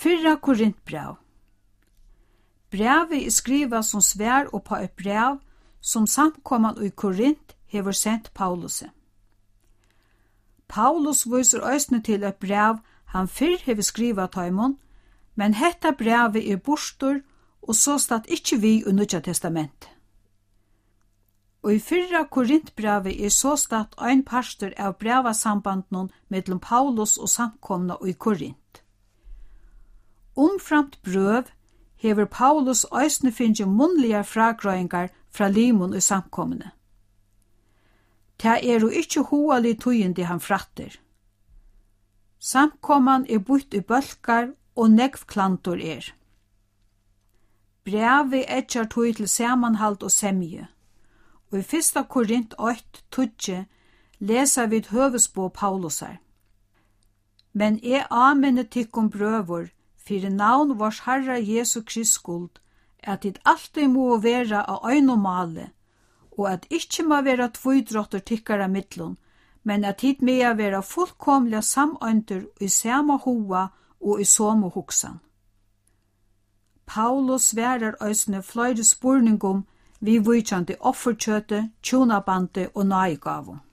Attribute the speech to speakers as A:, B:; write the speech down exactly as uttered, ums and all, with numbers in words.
A: Fyrra Korintbrev. Brevet er skrivet som svær og på et brev som samkomman i Korint hever sendt Paulus. Paulus viser øysene til et brev han fyrr hever skrivet taimon, men hetta brevet er bostor og så stad ikkje vi i Nudja testament. Og i fyrra Korintbrevet er så stad ein pastor av brevasambanden mellom Paulus og samkomna i Korint. Omframt brøv hever Paulus øysene finnje munnlige fragrøyngar fra limon i samkomne. Ta er jo ikkje hoalig tøyende han fratter. Samkomman er bytt i bølkar og negv klantor er. Brevet etjar tøy til samanhald og semje. Og i fyrsta Korint åtte tøtje lesa vid høvesbå Paulusar. Men e amene tikkum brøvor, fyrir navn vars Herra Jesu Krist skuld, at dit alltid må vera av øyne male, og at ikkje må vera tvoidrotter tykkara mittlun, men at hit med vera fullkomlega samøyntur i sama hoa og i somo hoksan. Paulus sverar øysne fløyre spurningum vi vujtjandi offerkjøte, tjonabande og naigavum.